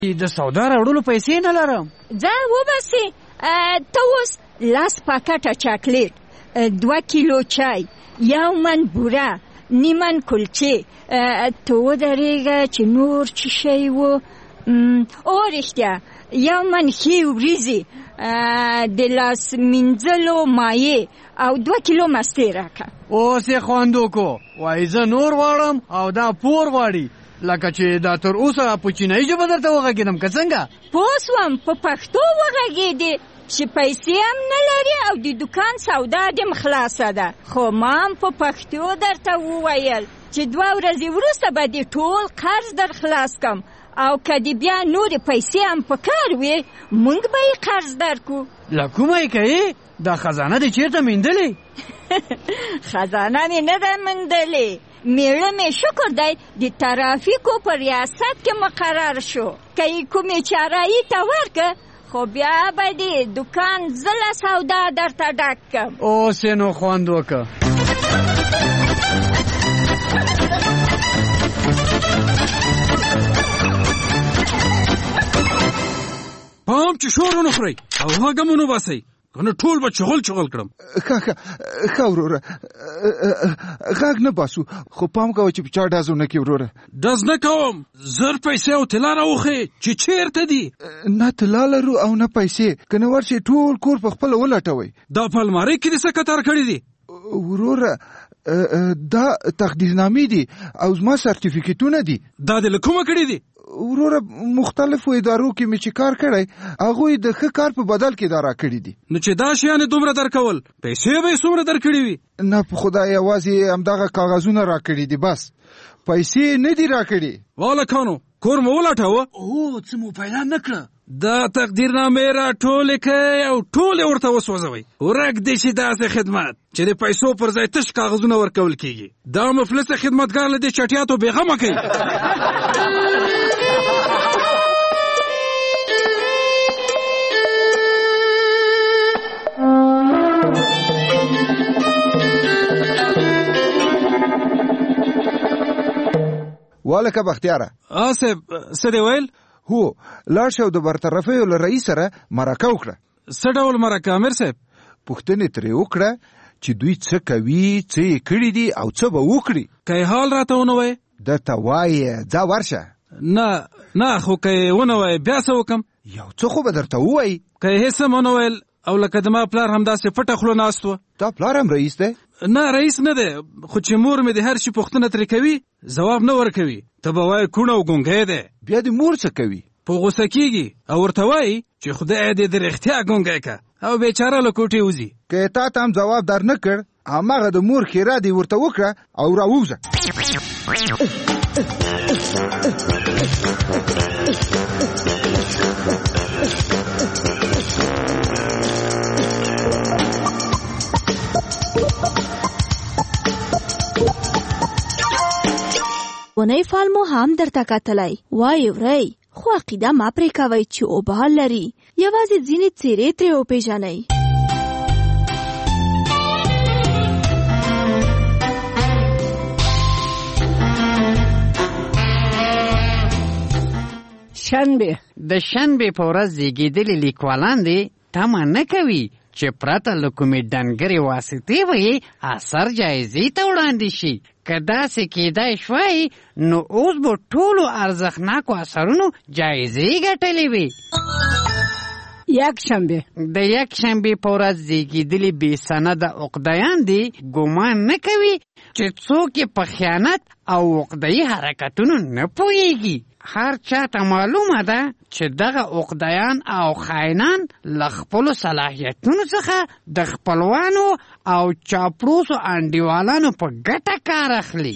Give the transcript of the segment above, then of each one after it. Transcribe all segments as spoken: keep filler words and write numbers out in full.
د سودا راوړلو پیسې نه لرم. ځه وباسې. ته اوس لس پاکټه چاکلیټ، دوه کیلو چای، یو من بوره، نیمن کلچې، ته ودرېږه چې نور څه شی و. او رښتیا یو من ښې وریځې، د لاس مینځلو مایع او دوه کیلو مستې راکړه. اوس یې خوندو کو وایي زه نور غواړم او دا پور غواړي، لکه چې دا تر اوسه په چینایي ژبه درته وغږېدم که څنګه؟ پوه سوم په پښتو وغږېدې چې پیسې هم نه لري او د دوکان سودا دې خلاصه ده. خو ما هم په پښتو درته وویل چې دوه ورځې وروسته به دې ټول قرض در خلاص کم او که دې بیا نورې پیسې هم په کار وي موږ به یې قرض درکو. له کومه یې کوې؟ دا خزانه دې چېرته میندلې؟ خزانه مې نه ده میندلې، میړه مې شکر دی د ترافیکو په ریاست کې مقرر شو. که یې کومې چارایي ته ورکه خو بیا به دې دوکان زله سودا درته ډک کم. اوس یې نو خوند وکړه. پام چې شور ونه خورئ او غږ هم ونه باسئ، کنه ټول به چغل چغل کړم. ښه ښه ښه وروره، غږ نه باسو، خو پام کوه چې په چا ډز ونه کړې وروره. ډز نه کوم، زر پیسې او طلا راوښیې چې چېرته دي. نه طلا لرو او نه پیسې، که نه ورشئ ټول کور په خپله ولټوئ. دا په المارۍ کې دې څه کتار کړي دي؟ وروره دا تقدیرنامې دي او زما سرټیفیکټونه دي. دا دې له کومه کړي دي؟ وروره مختلفو ادارو کې مې چې کار کړی هغوی د ښه کار په بدل کې دا راکړي دي. نو چې دا شیانې دومره درکول پیسې به یې څومره درکړي وي؟ نه په خدای یوازې همدغه کاغذونه راکړي دي، بس پیسې نه دي راکړي. والکانو کور مو ولټاوه؟ او څه مو پیدا نه کړه؟ دا تقدیرنامې راټولې کړئ او ټولې ورته وسوځوئ. ورک دې شي داسې خدمت چې د پیسو پر ځای تش کاغذونه ورکول کېږي. دا مفلسه خدمتګار له دې چټیاتو بېغمه کوي. والکه بختیاره. آصف څه دې ویل؟ هو لاړ شه او د برطرفیو له رئیس سره مرکه وکړه. څه ډول مرکه امیر صاحب؟ پوښتنې ترې وکړه چې دوی څه کوي، څه یې کړي دي او څه به وکړي. که یې حال راته ونه وایې؟ درته وایې ځه ورشه. نه نه خو که یې ونه وایې بیا څه وکړم؟ یو څه خو به درته ووایي. که یې هېڅ هم ونه ویل او لکه د ما پلار همداسې پټه خوله ناست وه. تا پلار هم رئیس دی؟ نه رئیس نه دی، خو چې مور مې د هر شي پوښتنه ترې کوي ځواب نه ورکوي. ته به وایې کوڼ او ګونګی دی. بیا د مور څه کوي؟ په غوسه کېږي او ورته وایي چې خدای دې د رښتیا ګونګی که او بیچاره له کوټې وځي. که تا ته هم ځواب در نه کړ هماغه د مور ښېرا دې ورته وکړه او راووځه. ونی فال مو هم درته کتلی وای وری، خو عقیده مه پرې کوئ چې اوبه لري، یوازې ځینې څېرې ترې وپېژنئ. شنبه د شنبه په ورځ زیږېدلي لیکوالان دي تمه نه کوي چې پرته له کومې ډنګرې واسطې به یې اثر جایزې ته وړاندې شي. که داسې کېدای شوای نو اوس به ټولو ارزښتناکو اثرونو جایزې ګټلې وي. یک شنبه د یک شنبې په ورځ زیږېدلي بې سنده عقدیان دي ګمان نه کوي چې څوک یې په خیانت او عقده‌یي حرکتونو نه پوهېږي. هر چاته معلومه ده چې دغه عقدیان او خاینان له خپلو صلاحیتونو څخه د خپلوانو او چاپلوسو انډیوالانو په ګټه کار اخلي.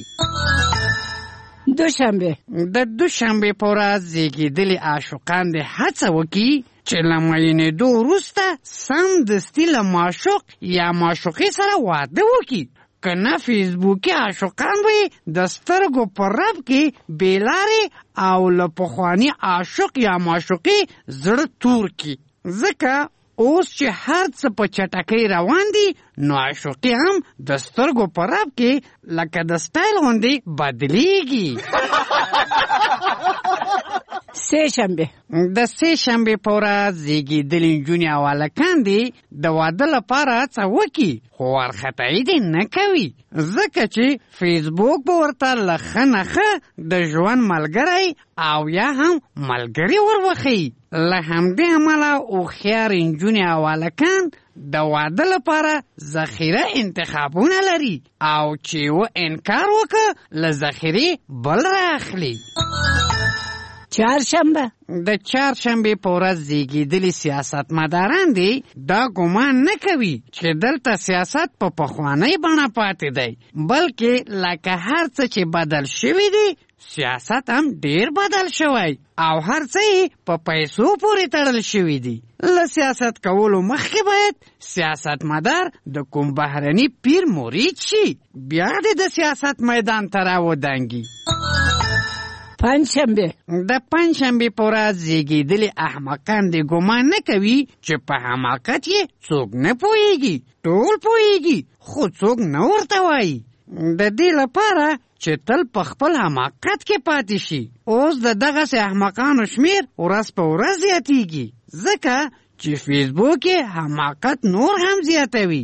دوشنبه د دوشنبې په ورځ زیږېدلي عاشقان دې هڅه وکړي چې له میینېدو وروسته سمدستي له معشوق یا معشوقې سره واده وکړي. که نه فیسبوکي عاشقان به د سترګو په رپ کې بېلارې او له پخواني عاشق یا معشوقې زړه تور کړي. ځکه اوس چې هر څه په چټکۍ روان دي نو عاشقي هم د سترګو په رپ کې لکه د سټایل غوندې بدلیږي. سه شنبه د سه شنبې په ورځ زیږېدلې نجونې او هلکان دې د واده لپاره هڅه وکړي، خو وارخطایي دې نه کوي، ځکه چې فیسبوک به ورته له ښه نه ښه د ژوند ملګری او یا هم ملګري وروښیي. له همدې امله هوښیار نجونې او هلکان د واده لپاره ذخیره انتخابونه لري او چې و انکار وکړه له ذخیرې بل رااخلي. چهارشنبه د چهارشنبې په ورځ زیږېدلي سیاستمداران دي دا ګمان نه کوي چې دلته سیاست په پخوانۍ بڼه پاتې دی، بلکې لکه هر څه چې بدل شوي دي سیاست هم ډیر بدل شوی او هر څه په پیسو پورې تړل شوي دي. له سیاست کولو مخکې باید سیاستمدار د کوم بهرني پیر مرید شي، بیا دې د سیاست میدان ته راودانګي. پنجشنبه د پنجشنبې په ورځ زیږېدلي احمقان دې ګمان نه کوي چې په حماقت یې څوک نه پوهېږي، ټول پوهېږي خو څوک نه ورته وایي. د دې لپاره چې تل په خپل حماقت کې پاتې شي، اوس د دغسې احمقانو شمیر ورځ په ورځ زیاتېږي، ځکه چې فیسبوک یې حماقت نور هم زیاتوي.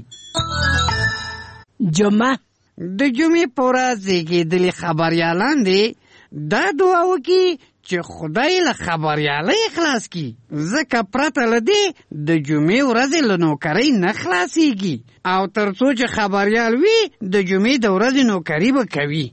جمعه د جمعې په ورځ زیږېدلي خبریالان دي دا دعا وکړي چې خدای له خبریالۍ خلاص کړي، ځکه پرته له دې د جمعې ورځې له نوکرۍ نه خلاصېږي او تر څو چې خبریال وي د جمعې د ورځې نوکري به کوي.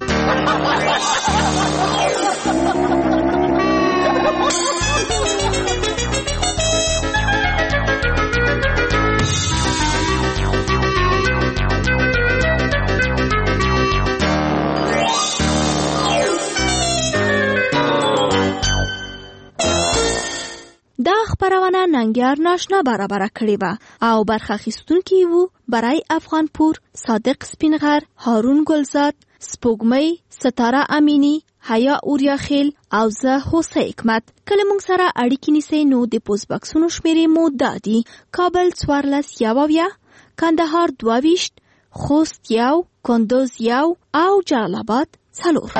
دا خبرونه ننګیار ناشنا برابره کړې وه او برخه اخیستونکي وو برای افغانپور، صادق سپینغر، هارون ګلزاد، سپوږمۍ، ستاره امینی، حیا اوریاخیل او زه هوسه حکمت. کله موږ سره اړیکې نیسئ نو د پوسټ بکسونو شمیرې مو دا دي: کابل څوارلس یو اویا، کندهار دوه ویشت، خوست یو، کندوز یو او جلال آباد څلور.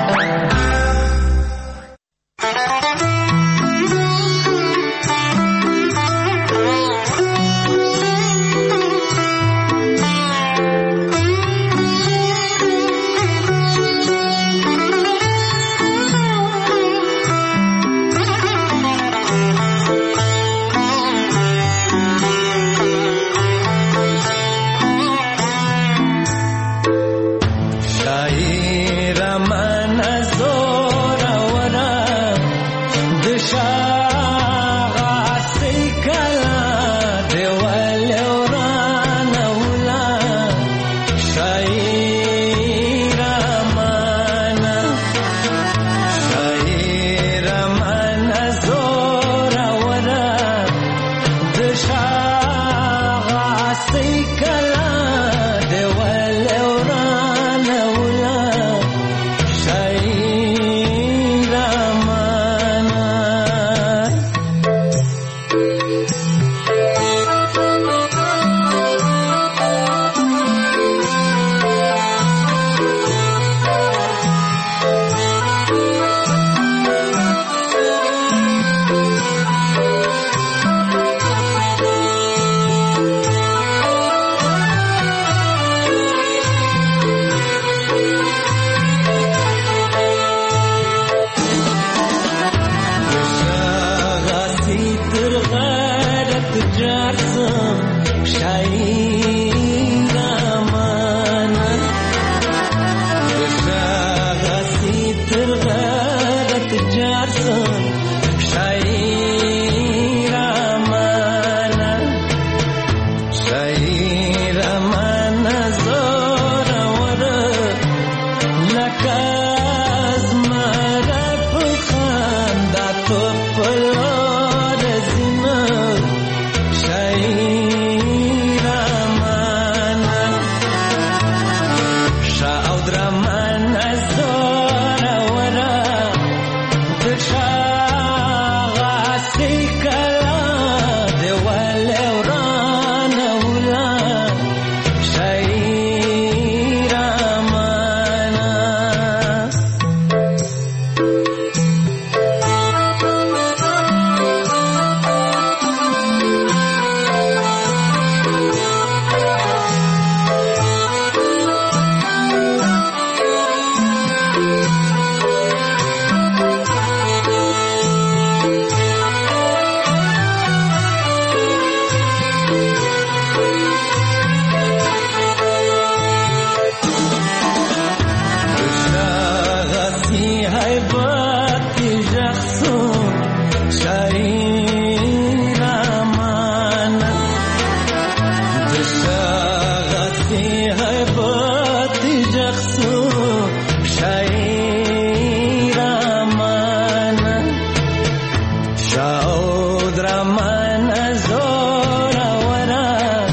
شاود را من زورا ورا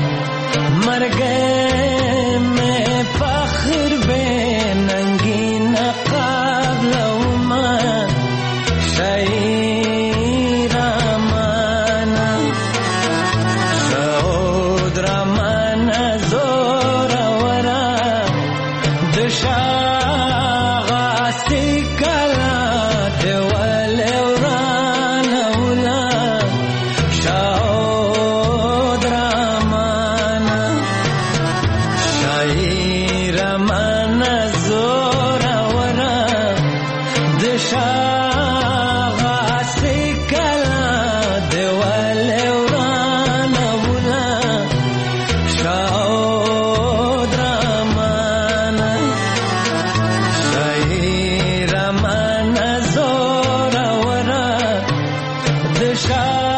مرگه میں فخر بے ننگین قبل من شعیر من شاود را من زورا ورا دشاغ استکلا دول وران اولا شاود را من شعیر من زورا ورا دشاغ استکلا دول وران اولا شاود را من شعیر من زورا ورا دشاغ